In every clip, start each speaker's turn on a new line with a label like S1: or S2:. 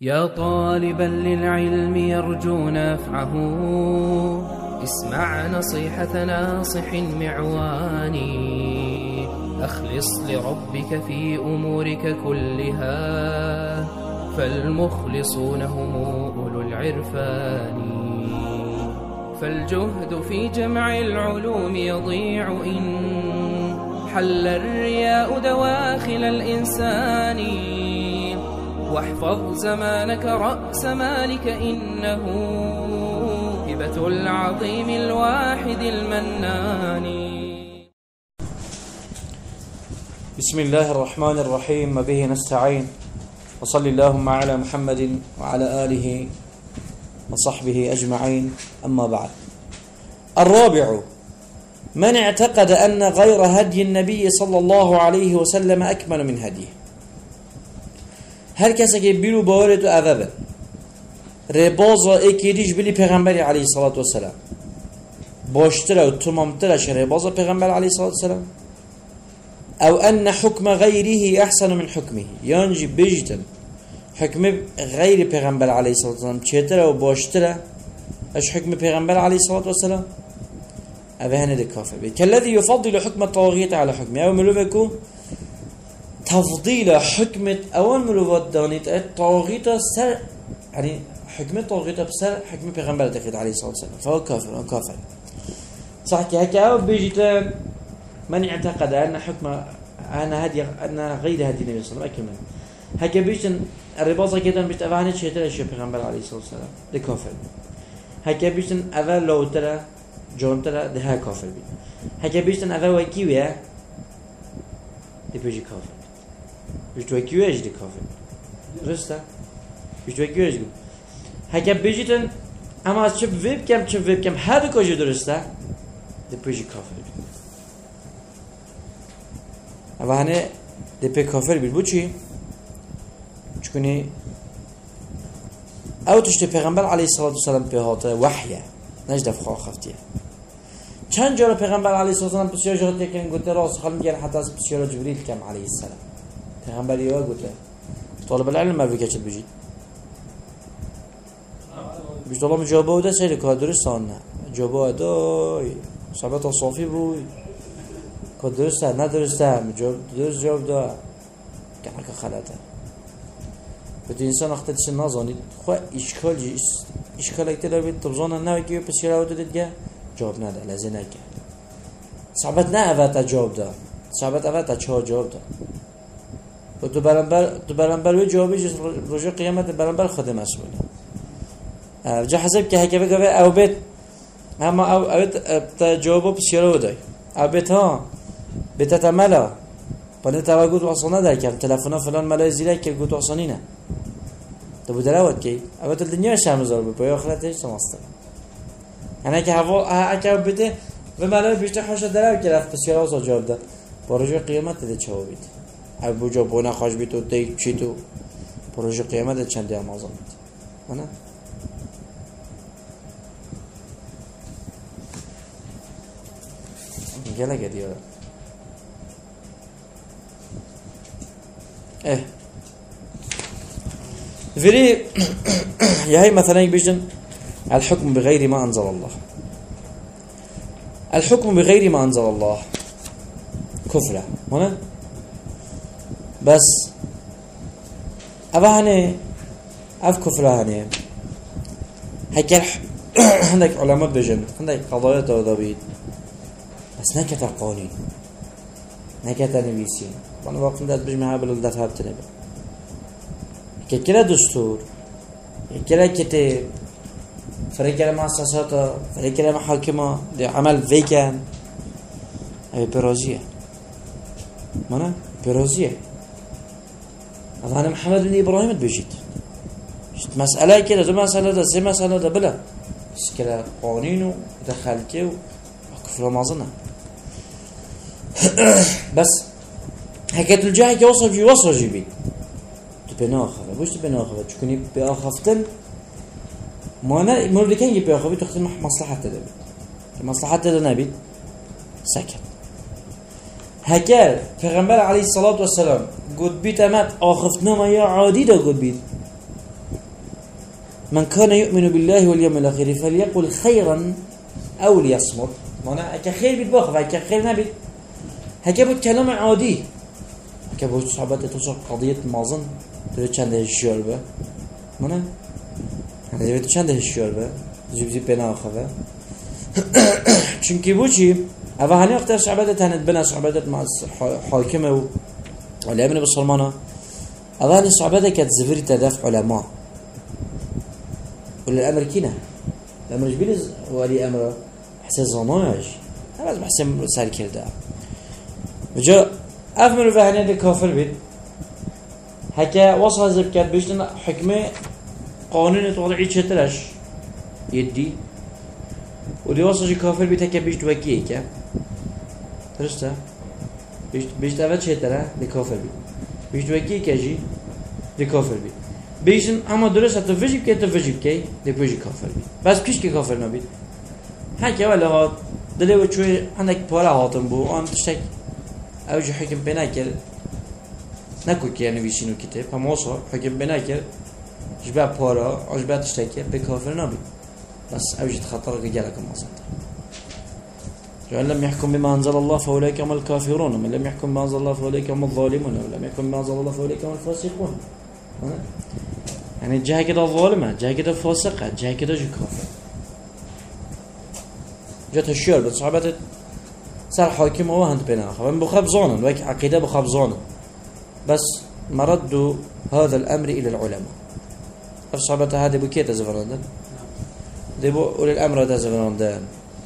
S1: يا طالبا للعلم يرجو نفعه اسمع نصيحة ناصح معواني أخلص لربك في أمورك كلها فالمخلصون هم أولو العرفان فالجهد في جمع العلوم يضيع إن حل الرياء دواخل الإنسان واحفظ زمانك رأس مالك إنه هبة العظيم الواحد المنان.
S2: بسم الله الرحمن الرحيم وبه نستعين وصلى اللهم على محمد وعلى آله وصحبه أجمعين. أما بعد، الرابع: من اعتقد أن غير هدي النبي صلى الله عليه وسلم أكمل من هديه. هر کسی که بیرو باور تو اوه رباز اکیدیش بلی پیغمبری علیه الصلاة والسلام باشتره و تمامترش رباز پیغمبر علیه الصلاة والسلام او ان حکم غیره احسن من حکمه، یعنی بجتن حکم غیر پیغمبر علیه الصلاة والسلام چهتره و باشتره اش حکم پیغمبر علیه الصلاة والسلام، اوه هنده کافر بید. کالذی یفضل حکم الطاغیت على حکمه، او ملوبکو تفضيل حكمة أول ملوات دانيت الطاغيت سر، يعني حكمة طاغيت بسر حكمة پیغمبر تقيد عليه الصلاة والسلام، فهو كافر. هو كافر صح كهكا. أو بيجيت من اعتقد أن حكم أن غير هدي النبي صلى الله عليه وسلم أكمل، هكا بيجت الرباطة كده بيجت أفعاني شيء أشياء پیغمبر عليه الصلاة والسلام ده كافر. هكا بيجت أول لو ترى جون ترى ده كافر بي. هكا بيجت أول وكيوية ده بيجي كافر. بيجتوا كيوش دي كافر رستا بيجتوا كيوش دي هكا بيجتن اما چه ويب كم هر کجا درسته ده بيجي كافر اما هنه ده بي كافر بيد بو چی چكوني او تشت پیغمبر علیه الصلاة والسلام بهاته وحيه نجد فخواه خفتيه چند جارة پیغمبر علیه الصلاة والسلام بسیار جارت یکن گوته راست خال میگن حتی از بسیار جبریل کم علیه السلام پیغمبری ها گوته طالب العلم ما بکشت بجید بیشت الله مجابه بوده سیلی که درست آنه جابه دای صحبت صافی بود که درسته ندرسته درست جواب ده که حکا خلاته بده انسان اخته دیسه نازانید خواه اشکال جیست اشکال اکتی دار بید تبزانه نوی که پسیره آوده دیگه جواب نده لازه نکه صحبت نه اوه تا جواب ده صحبت اوه تا چه جواب ده و تو برانبر وی جوابی رجوع قیامت برانبر خود مسئولی جا حسب که هکه بگه او بیت اما او بیت جوابو پسیاره بودای او بیت ها بیتت ملا پانه تاوه گوت وصانه در کم تلفنا فلان ملای زیره که گوت وصانی نه تو بودره ود که او بیت دنیا شرمزار بود پای آخرت هیچ سماسته یعنی که هکه او بیته و ملای بیشتر خوشت داره که رفت پسیاره وصا جواب ده با رجوع قیامت ده چه بید ابو جا بونه خوش بی تو دی چی تو پروژه قیامت چند هم آزاد بید نه گله گه دیاره فيري يهي مثلا يبجن الحكم بغير ما أنزل الله. الحكم بغير ما أنزل الله كفره هنا بس أبهانه أف كفره هنه هكذا عندك علماء بجن عندك قضايا تضابيط بس نكت قانون نكت نویسین وانا واقعا داد بجمعها بلدت هابتنه با كلا دستور كلا كتاب فريق كلا مؤسسات فريق كلا محاكمة دي عمل فيكان هي برازية مانا برازية أنا محمد بن إبراهيم بيجيت مسألة كده دو مسألة ده سي مسألة ده بلا بس كلا قوانين ودخلته وكفر مازنه بس حكاية الجاهي وصل جيبي بناخذ بوش بناخذ تكوني بأخفتن ما أنا مردكين جي بأخذ تختم مصلحة تدبي مصلحة تدنبي سكت هكذا پیغمبر علیه الصلاة والسلام قد بيت امد آخفتنا ما يا عادي دا قد بيت من كان يؤمن بالله واليوم الآخر فليقل خيرا أو ليصمت. معناه كخير بيت باخذ كخير نبيت هكذا كلام عادي هكذا صحبات توصل قضية مازن ترى چند هشیار به معناه هذا بيت چند هشیار به زیب بنا آخره چونکی بوچی اولی وقت صحبات تند بنا صحبات مع حاکم ولی ابن بسلمانه اولی صحبات كانت زفير تدافع علماء ولا الامر كنا الامر جبيل ولي امر حسن زناج هذا بحسن سال كده وجا افمر فهني ده كافر بيت هكا وصل زبكات بيشتنا حكمه قانون توضعي چترش يدي ودي وصل كافر بيت هكا بيشت وكيه كا درسته بيشت اول چتره ده كافر بيت بيشت وكيه كاجي ده كافر بيت بيشن اما درست تو وجب که تو وجب که ده وجب کافر بید بس پیش که کافر نبید هکه ولی ها دلی و چوی عندك پاره هاتم بو آن تشتک اوجه حکم بنا کر نکو که نویسینو کتاب هم واسه حکم بنا کر جبه پاره عجبه تشتک به کافر نبید بس اوجه خطر که جلکم اصلا لم يحكم بما أنزل الله فأولئك هم الكافرون ومن لم يحكم بما أنزل الله فأولئك هم الظالمون ومن لم يحكم بما أنزل الله فأولئك هم الفاسقون يعني جهة كده ظالمة جهة كده فاسقة جهة كده جو كافر جات الشير بالصحابة صار حاكم هو هند بينها خبن بخاب ظانا ويك عقيدة بخاب ظانا بس مردوا هذا الأمر إلى العلماء الصحابة هذا بكيت زفران ده بو أولي الأمر هذا زفران ده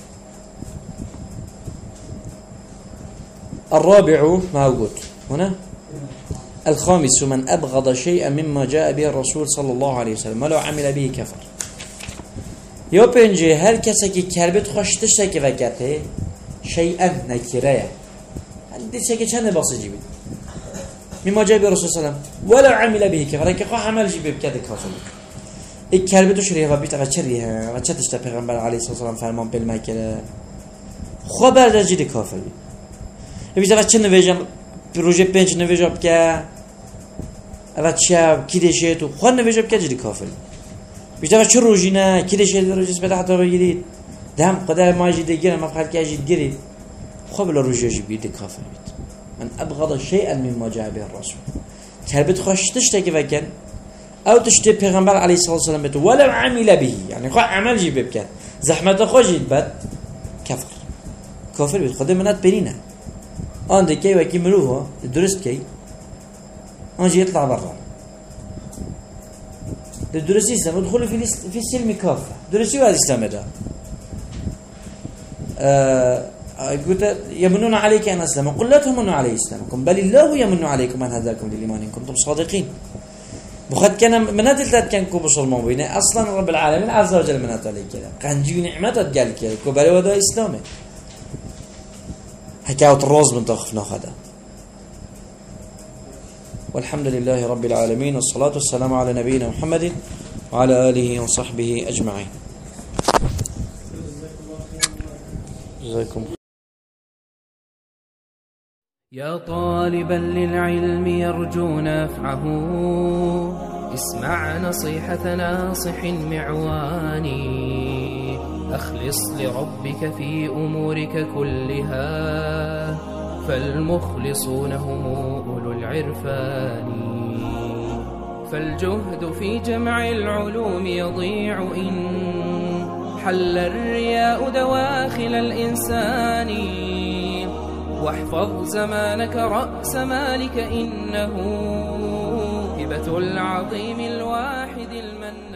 S2: الرابع موجود هنا الخامس من أبغض شيئا مما جاء به الرسول صلى الله عليه وسلم ولو عمل به كفر يا بنجي هر کسی که کربت خوشتش که وقته شيئا نكره عندي شيء چند باسه جيبت مما جاء به الرسول صلى الله عليه وسلم ولو عمل به كفر که خواهد عمل جيبه بكده كافر این کربتو شریه و بیت و چریه و چتش تا پیغمبر علیه السلام فرمان بل مکره خواه برده جیده کافر بید بیت و چه نویجم پروژه پنج نویجم که و چه کیدشه تو خواه نویجم که جیده کافر بیت و چه روژی نه کیدشه روژیس بده حتی بگیرید دم قدر ما جیده گیرم مفخر که جید گیرید خواه بلا روژی جی بیده کافر بید من ابغض شیئا مما جاء به الرسول کربت خوشتش تا که وکن او تشتي پیغمبر علیه الصلاه والسلام بتو ولا عمل به يعني خو عمل جي بكن زحمت خو جيت بد كافر بيت خدای منات برينه آن دکی و کی مروه درست کی آن جي يطلع برا ده درست اسلام ادخل في السلم كافه درست هذا الاسلام ده قلت يمنون عليك ان اسلم قل لا تمنوا علي اسلامكم بل الله يمن عليكم ان هداكم للايمان ان كنتم صادقين بخد كان منات التات كان كوب مسلمان بينه اصلا رب العالمين عز وجل منات عليه كده قنجي نعمته قال كده كبر ودا اسلامي حكايه الروز من تخفنا هذا والحمد لله رب العالمين والصلاه والسلام على نبينا محمد وعلى اله وصحبه اجمعين جزاكم
S1: يا طالبا للعلم يرجو نفعه اسمع نصيحة ناصح معواني أخلص لربك في أمورك كلها فالمخلصون هم أولو العرفان فالجهد في جمع العلوم يضيع إن حل الرياء دواخل الإنسان واحفظ زمانك رأس مالك إنه هبة العظيم الواحد المنان